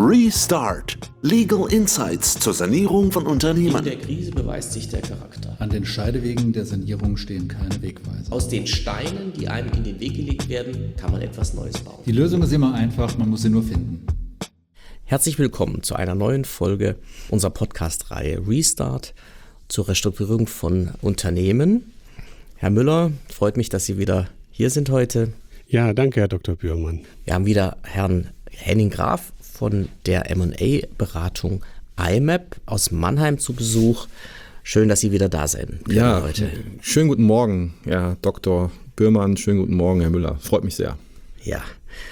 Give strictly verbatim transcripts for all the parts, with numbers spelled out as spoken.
Restart. Legal Insights zur Sanierung von Unternehmen. In der Krise beweist sich der Charakter. An den Scheidewegen der Sanierung stehen keine Wegweiser. Aus den Steinen, die einem in den Weg gelegt werden, kann man etwas Neues bauen. Die Lösung ist immer einfach, man muss sie nur finden. Herzlich willkommen zu einer neuen Folge unserer Podcast-Reihe Restart zur Restrukturierung von Unternehmen. Herr Müller, freut mich, dass Sie wieder hier sind heute. Ja, danke, Herr Doktor Bührmann. Wir haben wieder Herrn Henning Graf von der M und A-Beratung I M A P aus Mannheim zu Besuch. Schön, dass Sie wieder da sind. Ja, heute. Schönen guten Morgen, Herr Doktor Bührmann. Schönen guten Morgen, Herr Müller. Freut mich sehr. Ja.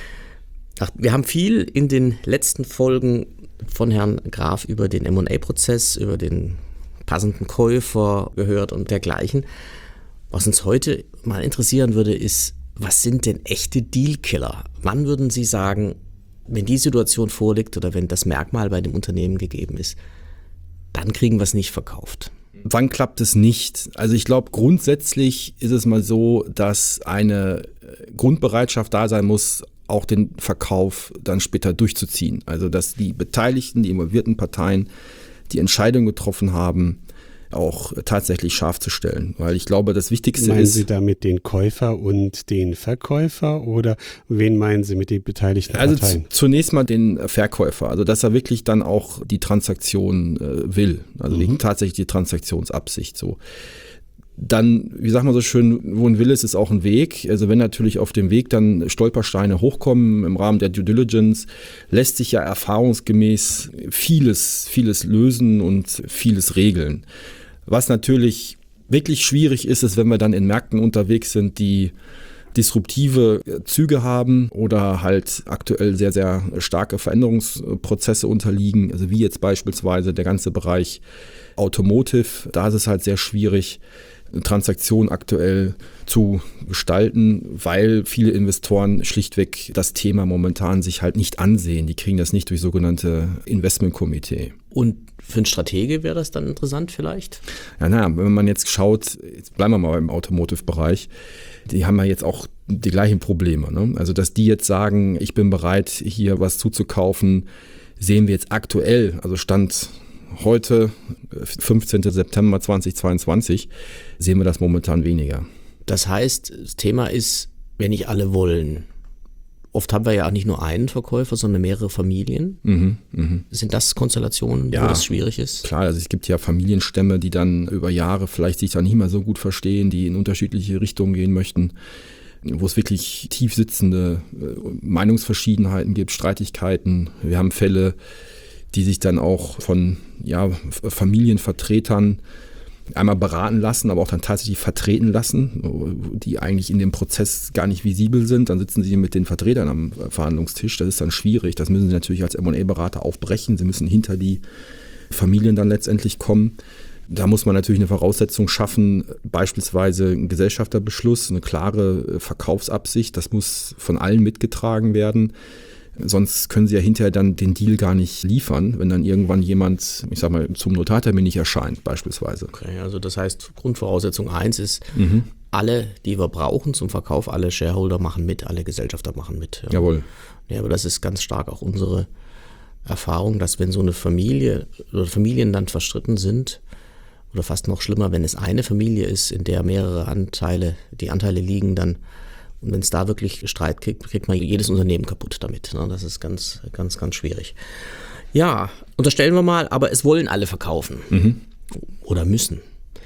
Ach, wir haben viel in den letzten Folgen von Herrn Graf über den M und A-Prozess, über den passenden Käufer gehört und dergleichen. Was uns heute mal interessieren würde, ist, was sind denn echte Dealkiller? Wann würden Sie sagen, wenn die Situation vorliegt oder wenn das Merkmal bei dem Unternehmen gegeben ist, dann kriegen wir es nicht verkauft? Wann klappt es nicht? Also ich glaube, grundsätzlich ist es mal so, dass eine Grundbereitschaft da sein muss, auch den Verkauf dann später durchzuziehen. Also dass die Beteiligten, die involvierten Parteien die Entscheidung getroffen haben, auch tatsächlich scharf zu stellen. Weil ich glaube, das Wichtigste meinen ist... Sie damit den Käufer und den Verkäufer oder wen meinen Sie mit den beteiligten also Parteien? Also zunächst mal den Verkäufer, also dass er wirklich dann auch die Transaktion äh, will, also mhm. die, tatsächlich die Transaktionsabsicht so. Dann, wie sagt man so schön, wo ein Wille ist, ist auch ein Weg. Also wenn natürlich auf dem Weg dann Stolpersteine hochkommen im Rahmen der Due Diligence, lässt sich ja erfahrungsgemäß vieles, vieles lösen und vieles regeln. Was natürlich wirklich schwierig ist, ist, wenn wir dann in Märkten unterwegs sind, die disruptive Züge haben oder halt aktuell sehr, sehr starke Veränderungsprozesse unterliegen. Also wie jetzt beispielsweise der ganze Bereich Automotive. Da ist es halt sehr schwierig, eine Transaktion aktuell zu gestalten, weil viele Investoren schlichtweg das Thema momentan sich halt nicht ansehen. Die kriegen das nicht durch sogenannte Investmentkomitee. Und für einen Stratege wäre das dann interessant vielleicht? Ja, naja, wenn man jetzt schaut, jetzt bleiben wir mal im Automotive-Bereich, die haben ja jetzt auch die gleichen Probleme. Ne? Also, dass die jetzt sagen, ich bin bereit, hier was zuzukaufen, sehen wir jetzt aktuell, also Stand heute, fünfzehnten September zweitausendzweiundzwanzig, sehen wir das momentan weniger. Das heißt, das Thema ist, wenn nicht alle wollen. Oft haben wir ja auch nicht nur einen Verkäufer, sondern mehrere Familien. Mhm, mh. Sind das Konstellationen, ja, wo das schwierig ist? Klar, also es gibt ja Familienstämme, die dann über Jahre vielleicht sich dann nicht mehr so gut verstehen, die in unterschiedliche Richtungen gehen möchten, wo es wirklich tief sitzende Meinungsverschiedenheiten gibt, Streitigkeiten. Wir haben Fälle, die sich dann auch von ja, Familienvertretern einmal beraten lassen, aber auch dann tatsächlich vertreten lassen, die eigentlich in dem Prozess gar nicht visibel sind. Dann sitzen sie mit den Vertretern am Verhandlungstisch. Das ist dann schwierig. Das müssen sie natürlich als M und A-Berater aufbrechen. Sie müssen hinter die Familien dann letztendlich kommen. Da muss man natürlich eine Voraussetzung schaffen, beispielsweise ein Gesellschafterbeschluss, eine klare Verkaufsabsicht. Das muss von allen mitgetragen werden. Sonst können sie ja hinterher dann den Deal gar nicht liefern, wenn dann irgendwann jemand, ich sag mal, zum Notartermin nicht erscheint, beispielsweise. Okay, also das heißt, Grundvoraussetzung eins ist, mhm. alle, die wir brauchen zum Verkauf, alle Shareholder machen mit, alle Gesellschafter machen mit. Ja. Jawohl. Ja, aber das ist ganz stark auch unsere Erfahrung, dass wenn so eine Familie oder Familien dann verstritten sind, oder fast noch schlimmer, wenn es eine Familie ist, in der mehrere Anteile, die Anteile liegen, dann und wenn es da wirklich Streit kriegt, kriegt man jedes Unternehmen kaputt damit. Ne? Das ist ganz, ganz, ganz schwierig. Ja, unterstellen wir mal, aber es wollen alle verkaufen. Mhm. Oder müssen.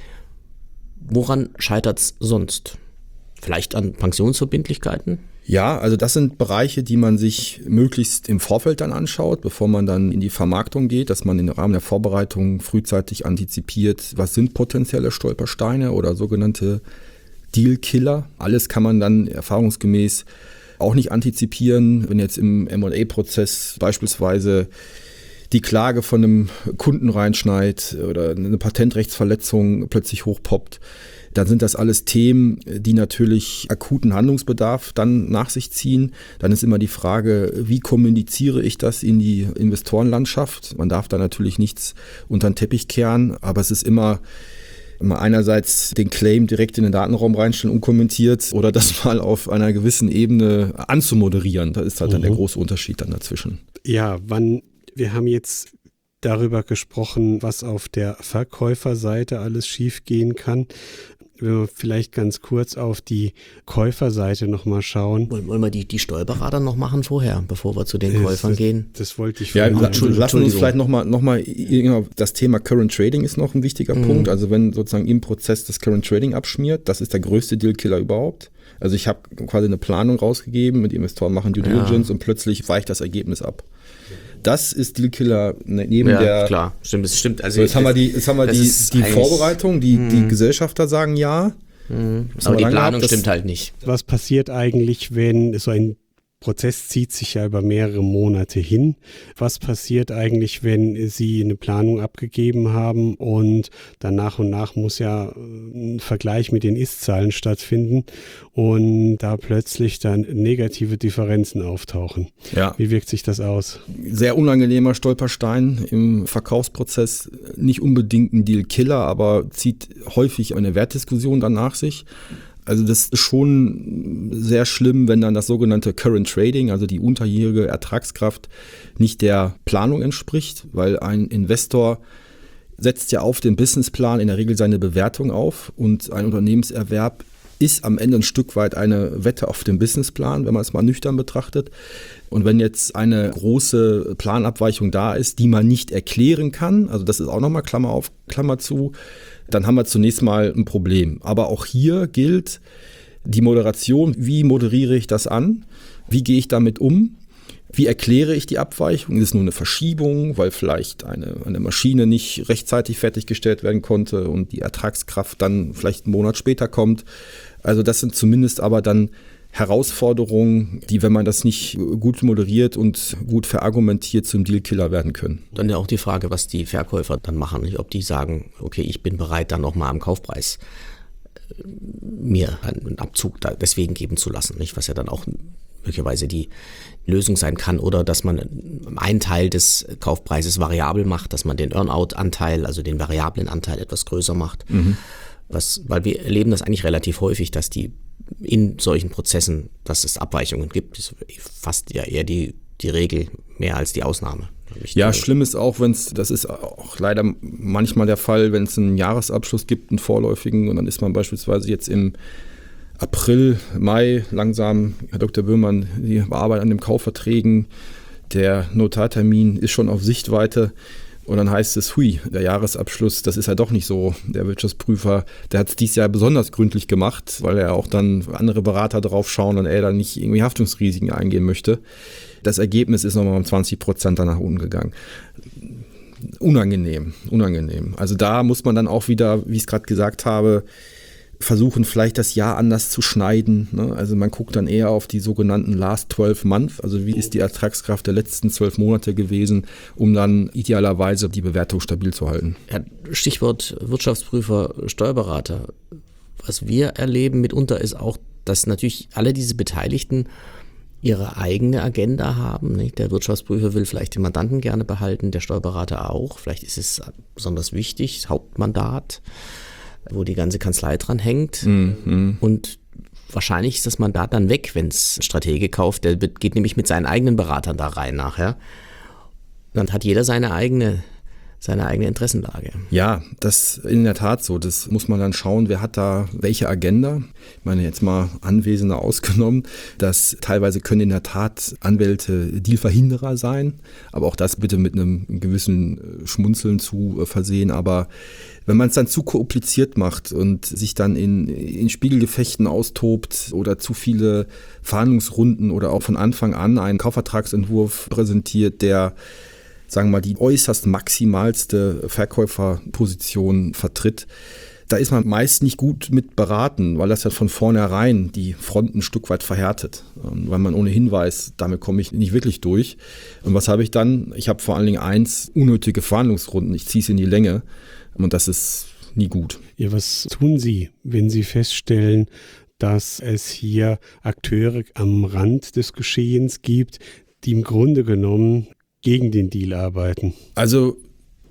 Woran scheitert es sonst? Vielleicht an Pensionsverbindlichkeiten? Ja, also das sind Bereiche, die man sich möglichst im Vorfeld dann anschaut, bevor man dann in die Vermarktung geht, dass man im Rahmen der Vorbereitung frühzeitig antizipiert, was sind potenzielle Stolpersteine oder sogenannte Dealkiller. Alles kann man dann erfahrungsgemäß auch nicht antizipieren. Wenn jetzt im M und A-Prozess beispielsweise die Klage von einem Kunden reinschneit oder eine Patentrechtsverletzung plötzlich hochpoppt, dann sind das alles Themen, die natürlich akuten Handlungsbedarf dann nach sich ziehen. Dann ist immer die Frage, wie kommuniziere ich das in die Investorenlandschaft? Man darf da natürlich nichts unter den Teppich kehren, aber es ist immer mal einerseits den Claim direkt in den Datenraum reinstellen, unkommentiert, oder das mal auf einer gewissen Ebene anzumoderieren. Da ist halt mhm. dann der große Unterschied dann dazwischen. Ja, wann Wir haben jetzt darüber gesprochen, was auf der Verkäuferseite alles schiefgehen kann. Wenn wir vielleicht ganz kurz auf die Käuferseite nochmal schauen. Wollen, wollen wir die, die Steuerberater noch machen vorher, bevor wir zu den das, Käufern das, gehen? Das wollte ich Ja, vorhin la- lassen wir uns vielleicht nochmal, noch mal, das Thema Current Trading ist noch ein wichtiger mhm. Punkt. Also wenn sozusagen im Prozess das Current Trading abschmiert, das ist der größte Dealkiller überhaupt. Also ich habe quasi eine Planung rausgegeben, mit Investoren machen Due Diligence ja. und plötzlich weicht das Ergebnis ab. Das ist Dealkiller neben ja, der... klar, stimmt, das stimmt. Also so, jetzt haben wir die, jetzt haben wir die, die Vorbereitung, die, mh. die Gesellschafter sagen ja. Mhm. Aber die Planung gehabt, stimmt halt nicht. Was passiert eigentlich, wenn so ein Prozess zieht sich ja über mehrere Monate hin. Was passiert eigentlich, wenn Sie eine Planung abgegeben haben und dann nach und nach muss ja ein Vergleich mit den Ist-Zahlen stattfinden und da plötzlich dann negative Differenzen auftauchen? Ja. Wie wirkt sich das aus? Sehr unangenehmer Stolperstein im Verkaufsprozess. Nicht unbedingt ein Deal-Killer, aber zieht häufig eine Wertdiskussion dann nach sich. Also das ist schon sehr schlimm, wenn dann das sogenannte Current Trading, also die unterjährige Ertragskraft, nicht der Planung entspricht, weil ein Investor setzt ja auf den Businessplan in der Regel seine Bewertung auf und ein Unternehmenserwerb ist am Ende ein Stück weit eine Wette auf den Businessplan, wenn man es mal nüchtern betrachtet. Und wenn jetzt eine große Planabweichung da ist, die man nicht erklären kann, also das ist auch nochmal Klammer auf, Klammer zu, dann haben wir zunächst mal ein Problem. Aber auch hier gilt die Moderation. Wie moderiere ich das an? Wie gehe ich damit um? Wie erkläre ich die Abweichung? Ist es nur eine Verschiebung, weil vielleicht eine, eine Maschine nicht rechtzeitig fertiggestellt werden konnte und die Ertragskraft dann vielleicht einen Monat später kommt? Also das sind zumindest aber dann Herausforderungen, die, wenn man das nicht gut moderiert und gut verargumentiert, zum Dealkiller werden können. Dann ja auch die Frage, was die Verkäufer dann machen. Nicht? Ob die sagen, okay, ich bin bereit, dann nochmal am Kaufpreis äh, mir einen Abzug da deswegen geben zu lassen. Nicht? Was ja dann auch möglicherweise die Lösung sein kann. Oder dass man einen Teil des Kaufpreises variabel macht, dass man den Earnout-Anteil, also den variablen Anteil etwas größer macht. Mhm. Was, weil wir erleben das eigentlich relativ häufig, dass die in solchen Prozessen, dass es Abweichungen gibt, ist fast ja eher die, die Regel mehr als die Ausnahme. Ja, schlimm ist auch, wenn es, das ist auch leider manchmal der Fall, wenn es einen Jahresabschluss gibt, einen vorläufigen, und dann ist man beispielsweise jetzt im April, Mai langsam, Herr Doktor Böhmann, Sie arbeiten an den Kaufverträgen, der Notartermin ist schon auf Sichtweite. Und dann heißt es, hui, der Jahresabschluss, das ist ja doch nicht so. Der Wirtschaftsprüfer, der hat es dieses Jahr besonders gründlich gemacht, weil er auch dann andere Berater drauf schauen und er dann nicht irgendwie Haftungsrisiken eingehen möchte. Das Ergebnis ist nochmal um zwanzig Prozent nach unten gegangen. Unangenehm, unangenehm. Also da muss man dann auch wieder, wie ich es gerade gesagt habe, versuchen vielleicht das Jahr anders zu schneiden. Ne? Also man guckt dann eher auf die sogenannten Last zwölf Month, also wie ist die Ertragskraft der letzten zwölf Monate gewesen, um dann idealerweise die Bewertung stabil zu halten. Ja, Stichwort Wirtschaftsprüfer, Steuerberater. Was wir erleben mitunter ist auch, dass natürlich alle diese Beteiligten ihre eigene Agenda haben. Nicht? Der Wirtschaftsprüfer will vielleicht den Mandanten gerne behalten, der Steuerberater auch. Vielleicht ist es besonders wichtig, das Hauptmandat, wo die ganze Kanzlei dran hängt. Mhm. Und wahrscheinlich ist das Mandat dann weg, wenn es ein Stratege kauft. Der geht nämlich mit seinen eigenen Beratern da rein nachher. Dann hat jeder seine eigene, seine eigene Interessenlage. Ja, das ist in der Tat so. Das muss man dann schauen, wer hat da welche Agenda. Ich meine, jetzt mal Anwesende ausgenommen, dass teilweise können in der Tat Anwälte Dealverhinderer sein, aber auch das bitte mit einem gewissen Schmunzeln zu versehen. Aber wenn man es dann zu kompliziert macht und sich dann in, in Spiegelgefechten austobt oder zu viele Verhandlungsrunden oder auch von Anfang an einen Kaufvertragsentwurf präsentiert, der, sagen wir mal, die äußerst maximalste Verkäuferposition vertritt, da ist man meist nicht gut mit beraten, weil das ja von vornherein die Fronten ein Stück weit verhärtet. Weil man ohnehin weiß, damit komme ich nicht wirklich durch. Und was habe ich dann? Ich habe vor allen Dingen eins, unnötige Verhandlungsrunden. Ich ziehe es in die Länge. Und das ist nie gut. Ja, was tun Sie, wenn Sie feststellen, dass es hier Akteure am Rand des Geschehens gibt, die im Grunde genommen gegen den Deal arbeiten? Also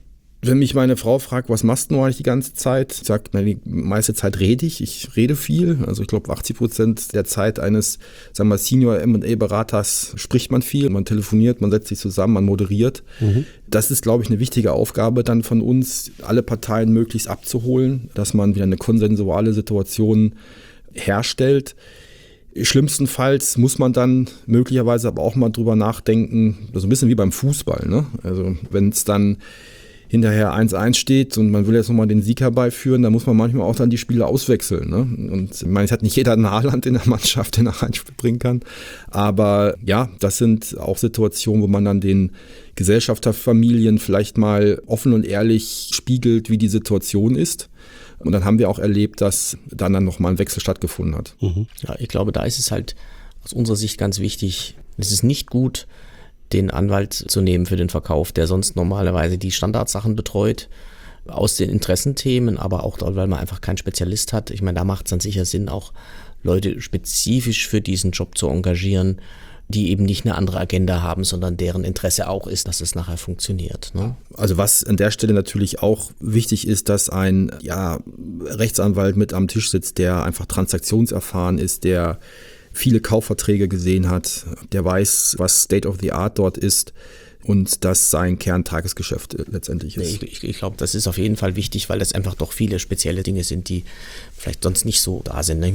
Wenn mich meine Frau fragt, was machst du eigentlich die ganze Zeit? Ich sage, die meiste Zeit rede ich. Ich rede viel. Also ich glaube, achtzig Prozent der Zeit eines, sagen wir, Senior M und A-Beraters spricht man viel. Man telefoniert, man setzt sich zusammen, man moderiert. Mhm. Das ist, glaube ich, eine wichtige Aufgabe dann von uns, alle Parteien möglichst abzuholen, dass man wieder eine konsensuale Situation herstellt. Schlimmstenfalls muss man dann möglicherweise aber auch mal drüber nachdenken, so ein bisschen wie beim Fußball, ne? Also wenn es dann hinterher eins eins steht und man will jetzt nochmal den Sieg herbeiführen, dann muss man manchmal auch dann die Spieler auswechseln. Ne? Und ich meine, es hat nicht jeder ein Haaland in der Mannschaft, den er reinbringen kann. Aber ja, das sind auch Situationen, wo man dann den Gesellschafterfamilien vielleicht mal offen und ehrlich spiegelt, wie die Situation ist. Und dann haben wir auch erlebt, dass dann, dann nochmal ein Wechsel stattgefunden hat. Mhm. Ja, ich glaube, da ist es halt aus unserer Sicht ganz wichtig, es ist nicht gut, den Anwalt zu nehmen für den Verkauf, der sonst normalerweise die Standardsachen betreut, aus den Interessenthemen, aber auch dort, weil man einfach keinen Spezialist hat. Ich meine, da macht es dann sicher Sinn, auch Leute spezifisch für diesen Job zu engagieren, die eben nicht eine andere Agenda haben, sondern deren Interesse auch ist, dass es nachher funktioniert. Ne? Also was an der Stelle natürlich auch wichtig ist, dass ein ja, Rechtsanwalt mit am Tisch sitzt, der einfach transaktionserfahren ist, der viele Kaufverträge gesehen hat, der weiß, was State of the Art dort ist und das sein Kerntagesgeschäft letztendlich ist. Ich, ich, ich glaube, das ist auf jeden Fall wichtig, weil das einfach doch viele spezielle Dinge sind, die vielleicht sonst nicht so da sind.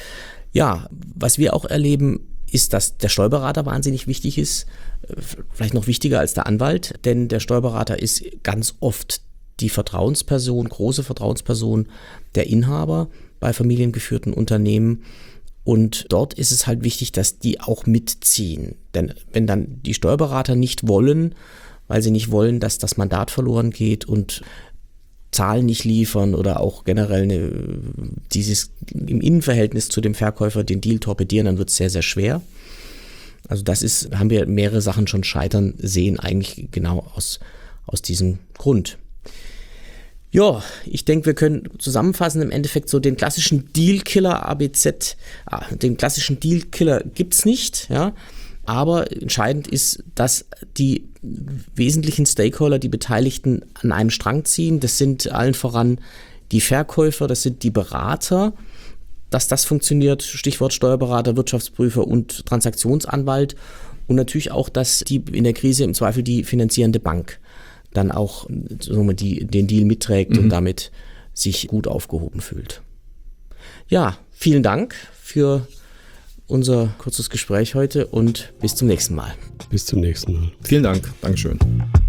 Ja, was wir auch erleben, ist, dass der Steuerberater wahnsinnig wichtig ist, vielleicht noch wichtiger als der Anwalt, denn der Steuerberater ist ganz oft die Vertrauensperson, große Vertrauensperson der Inhaber bei familiengeführten Unternehmen. Und dort ist es halt wichtig, dass die auch mitziehen. Denn wenn dann die Steuerberater nicht wollen, weil sie nicht wollen, dass das Mandat verloren geht und Zahlen nicht liefern oder auch generell eine, dieses im Innenverhältnis zu dem Verkäufer den Deal torpedieren, dann wird es sehr, sehr schwer. Also das ist, haben wir mehrere Sachen schon scheitern sehen, eigentlich genau aus, aus diesem Grund. Ja, ich denke, wir können zusammenfassen im Endeffekt so den klassischen Dealkiller A B Z, den klassischen Dealkiller gibt's nicht, ja, aber entscheidend ist, dass die wesentlichen Stakeholder, die Beteiligten an einem Strang ziehen, das sind allen voran die Verkäufer, das sind die Berater, dass das funktioniert, Stichwort Steuerberater, Wirtschaftsprüfer und Transaktionsanwalt und natürlich auch, dass die in der Krise im Zweifel die finanzierende Bank dann auch die, den Deal mitträgt mhm. und damit sich gut aufgehoben fühlt. Ja, vielen Dank für unser kurzes Gespräch heute und bis zum nächsten Mal. Bis zum nächsten Mal. Vielen Dank. Dankeschön.